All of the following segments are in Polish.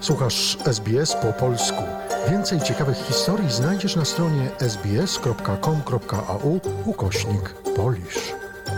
Słuchasz SBS po polsku. Więcej ciekawych historii znajdziesz na stronie sbs.com.au/Polish.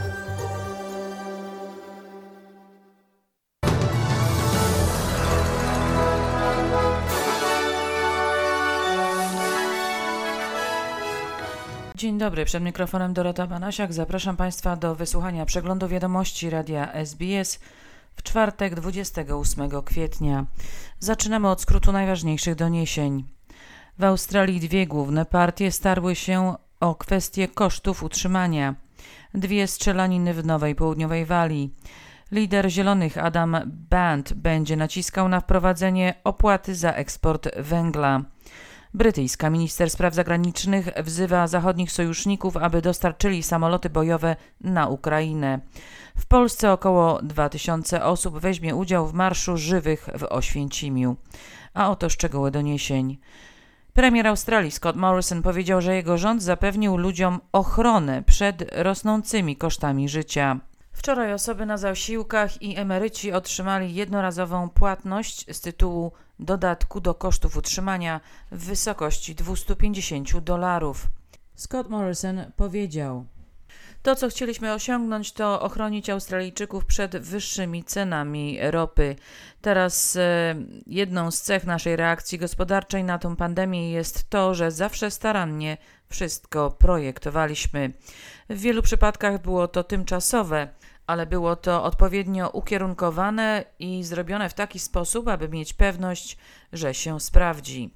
Dzień dobry, przed mikrofonem Dorota Banasiak. Zapraszam Państwa do wysłuchania przeglądu wiadomości radia SBS w czwartek 28 kwietnia. Zaczynamy od skrótu najważniejszych doniesień. W Australii dwie główne partie starły się o kwestię kosztów utrzymania. Dwie strzelaniny w Nowej Południowej Walii. Lider Zielonych Adam Band będzie naciskał na wprowadzenie opłaty za eksport węgla. Brytyjska minister spraw zagranicznych wzywa zachodnich sojuszników, aby dostarczyli samoloty bojowe na Ukrainę. W Polsce około 2000 osób weźmie udział w Marszu Żywych w Oświęcimiu. A oto szczegóły doniesień. Premier Australii Scott Morrison powiedział, że jego rząd zapewnił ludziom ochronę przed rosnącymi kosztami życia. Wczoraj osoby na zasiłkach i emeryci otrzymali jednorazową płatność z tytułu dodatku do kosztów utrzymania w wysokości $250. Scott Morrison powiedział: to, co chcieliśmy osiągnąć, to ochronić Australijczyków przed wyższymi cenami ropy. Teraz jedną z cech naszej reakcji gospodarczej na tę pandemię jest to, że zawsze starannie wszystko projektowaliśmy. W wielu przypadkach było to tymczasowe, ale było to odpowiednio ukierunkowane i zrobione w taki sposób, aby mieć pewność, że się sprawdzi.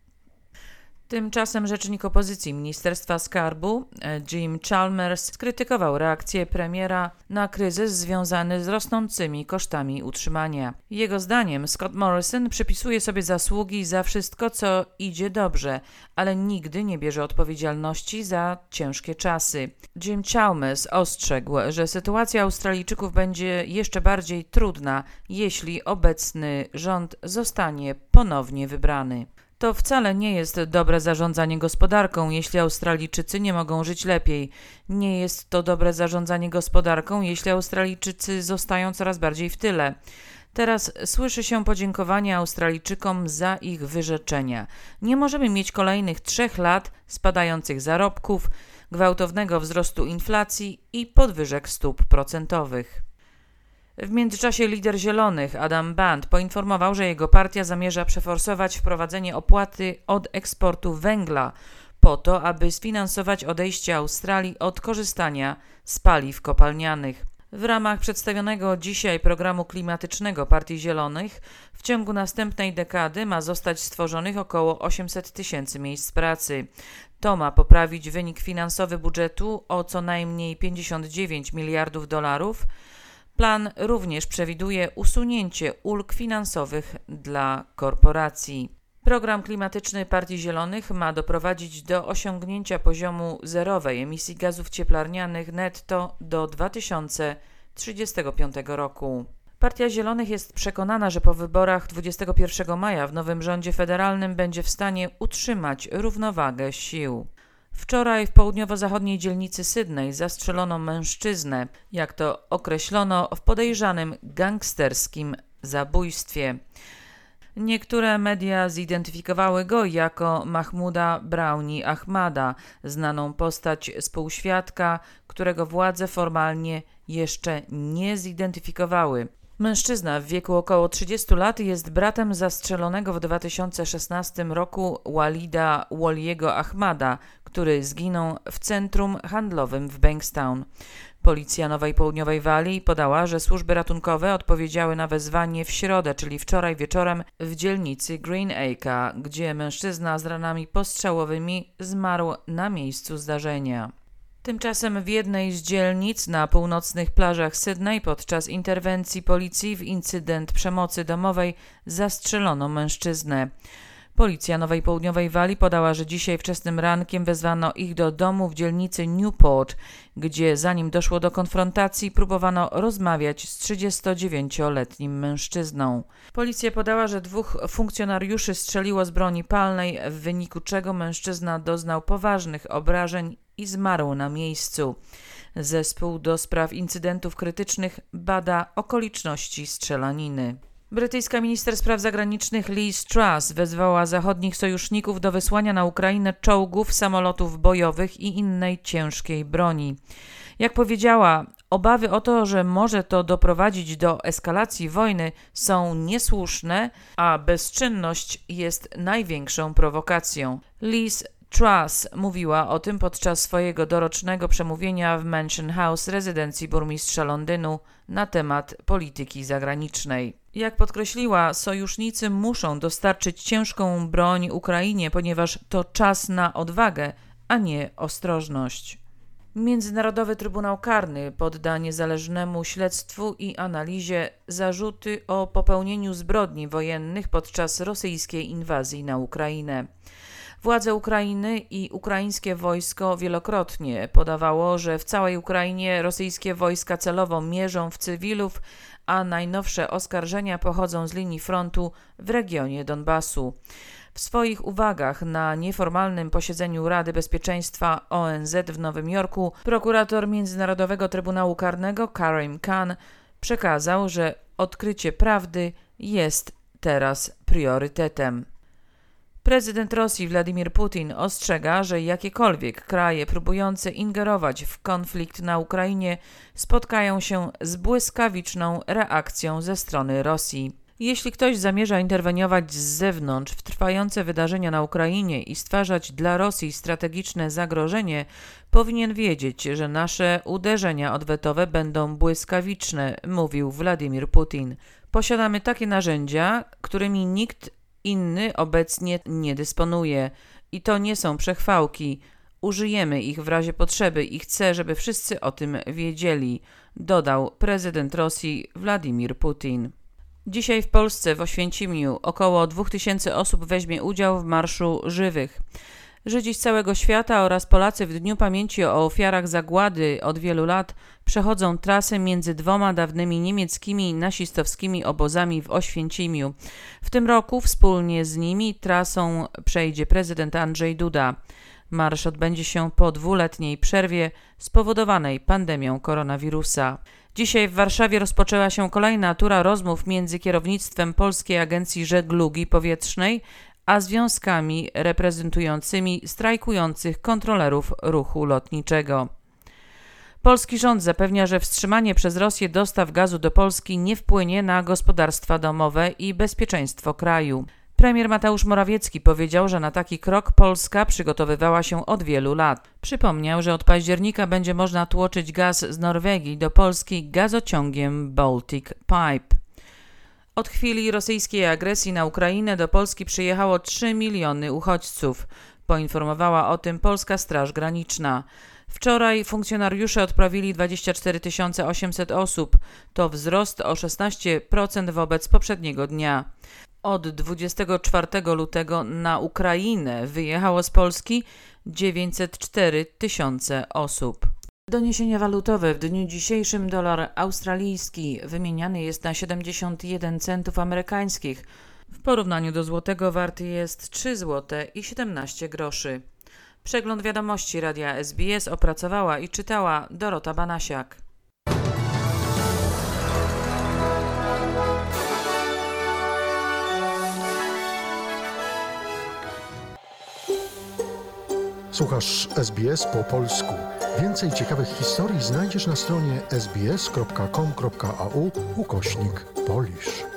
Tymczasem rzecznik opozycji Ministerstwa Skarbu Jim Chalmers skrytykował reakcję premiera na kryzys związany z rosnącymi kosztami utrzymania. Jego zdaniem Scott Morrison przypisuje sobie zasługi za wszystko, co idzie dobrze, ale nigdy nie bierze odpowiedzialności za ciężkie czasy. Jim Chalmers ostrzegł, że sytuacja Australijczyków będzie jeszcze bardziej trudna, jeśli obecny rząd zostanie ponownie wybrany. To wcale nie jest dobre zarządzanie gospodarką, jeśli Australijczycy nie mogą żyć lepiej. Nie jest to dobre zarządzanie gospodarką, jeśli Australijczycy zostają coraz bardziej w tyle. Teraz słyszy się podziękowania Australijczykom za ich wyrzeczenia. Nie możemy mieć kolejnych 3 lat spadających zarobków, gwałtownego wzrostu inflacji i podwyżek stóp procentowych. W międzyczasie lider Zielonych Adam Band poinformował, że jego partia zamierza przeforsować wprowadzenie opłaty od eksportu węgla po to, aby sfinansować odejście Australii od korzystania z paliw kopalnianych. W ramach przedstawionego dzisiaj programu klimatycznego Partii Zielonych w ciągu następnej dekady ma zostać stworzonych około 800 000 miejsc pracy. To ma poprawić wynik finansowy budżetu o co najmniej $59 miliardów. Plan również przewiduje usunięcie ulg finansowych dla korporacji. Program klimatyczny Partii Zielonych ma doprowadzić do osiągnięcia poziomu zerowej emisji gazów cieplarnianych netto do 2035 roku. Partia Zielonych jest przekonana, że po wyborach 21 maja w nowym rządzie federalnym będzie w stanie utrzymać równowagę sił. Wczoraj w południowo-zachodniej dzielnicy Sydney zastrzelono mężczyznę, jak to określono, w podejrzanym gangsterskim zabójstwie. Niektóre media zidentyfikowały go jako Mahmouda Brownie Ahmada, znaną postać spółświadka, którego władze formalnie jeszcze nie zidentyfikowały. Mężczyzna w wieku około 30 lat jest bratem zastrzelonego w 2016 roku Walida Waliego Ahmada, który zginął w centrum handlowym w Bankstown. Policja Nowej Południowej Walii podała, że służby ratunkowe odpowiedziały na wezwanie w środę, czyli wczoraj wieczorem w dzielnicy Greenacre, gdzie mężczyzna z ranami postrzałowymi zmarł na miejscu zdarzenia. Tymczasem w jednej z dzielnic na północnych plażach Sydney podczas interwencji policji w incydent przemocy domowej zastrzelono mężczyznę. Policja Nowej Południowej Walii podała, że dzisiaj wczesnym rankiem wezwano ich do domu w dzielnicy Newport, gdzie zanim doszło do konfrontacji, próbowano rozmawiać z 39-letnim mężczyzną. Policja podała, że 2 funkcjonariuszy strzeliło z broni palnej, w wyniku czego mężczyzna doznał poważnych obrażeń i zmarł na miejscu. Zespół do spraw incydentów krytycznych bada okoliczności strzelaniny. Brytyjska minister spraw zagranicznych Liz Truss wezwała zachodnich sojuszników do wysłania na Ukrainę czołgów, samolotów bojowych i innej ciężkiej broni. Jak powiedziała, obawy o to, że może to doprowadzić do eskalacji wojny, są niesłuszne, a bezczynność jest największą prowokacją. Liz Truss mówiła o tym podczas swojego dorocznego przemówienia w Mansion House, rezydencji burmistrza Londynu, na temat polityki zagranicznej. Jak podkreśliła, sojusznicy muszą dostarczyć ciężką broń Ukrainie, ponieważ to czas na odwagę, a nie ostrożność. Międzynarodowy Trybunał Karny podda niezależnemu śledztwu i analizie zarzuty o popełnieniu zbrodni wojennych podczas rosyjskiej inwazji na Ukrainę. Władze Ukrainy i ukraińskie wojsko wielokrotnie podawało, że w całej Ukrainie rosyjskie wojska celowo mierzą w cywilów, a najnowsze oskarżenia pochodzą z linii frontu w regionie Donbasu. W swoich uwagach na nieformalnym posiedzeniu Rady Bezpieczeństwa ONZ w Nowym Jorku prokurator Międzynarodowego Trybunału Karnego Karim Khan przekazał, że odkrycie prawdy jest teraz priorytetem. Prezydent Rosji Władimir Putin ostrzega, że jakiekolwiek kraje próbujące ingerować w konflikt na Ukrainie spotkają się z błyskawiczną reakcją ze strony Rosji. Jeśli ktoś zamierza interweniować z zewnątrz w trwające wydarzenia na Ukrainie i stwarzać dla Rosji strategiczne zagrożenie, powinien wiedzieć, że nasze uderzenia odwetowe będą błyskawiczne, mówił Władimir Putin. Posiadamy takie narzędzia, którymi nikt inny obecnie nie dysponuje. I to nie są przechwałki. Użyjemy ich w razie potrzeby i chcę, żeby wszyscy o tym wiedzieli, dodał prezydent Rosji Władimir Putin. Dzisiaj w Polsce w Oświęcimiu około 2000 osób weźmie udział w Marszu Żywych. Żydzi z całego świata oraz Polacy w Dniu Pamięci o ofiarach zagłady od wielu lat przechodzą trasę między dwoma dawnymi niemieckimi nazistowskimi obozami w Oświęcimiu. W tym roku wspólnie z nimi trasą przejdzie prezydent Andrzej Duda. Marsz odbędzie się po 2-letniej przerwie spowodowanej pandemią koronawirusa. Dzisiaj w Warszawie rozpoczęła się kolejna tura rozmów między kierownictwem Polskiej Agencji Żeglugi Powietrznej a związkami reprezentującymi strajkujących kontrolerów ruchu lotniczego. Polski rząd zapewnia, że wstrzymanie przez Rosję dostaw gazu do Polski nie wpłynie na gospodarstwa domowe i bezpieczeństwo kraju. Premier Mateusz Morawiecki powiedział, że na taki krok Polska przygotowywała się od wielu lat. Przypomniał, że od października będzie można tłoczyć gaz z Norwegii do Polski gazociągiem Baltic Pipe. Od chwili rosyjskiej agresji na Ukrainę do Polski przyjechało 3 miliony uchodźców. Poinformowała o tym Polska Straż Graniczna. Wczoraj funkcjonariusze odprawili 24 800 osób. To wzrost o 16% wobec poprzedniego dnia. Od 24 lutego na Ukrainę wyjechało z Polski 904 000 osób. Doniesienia walutowe. W dniu dzisiejszym dolar australijski wymieniany jest na 71 centów amerykańskich. W porównaniu do złotego warty jest 3 zł i 17 groszy. Przegląd wiadomości Radia SBS opracowała i czytała Dorota Banasiak. Słuchasz SBS po polsku. Więcej ciekawych historii znajdziesz na stronie sbs.com.au/Polish.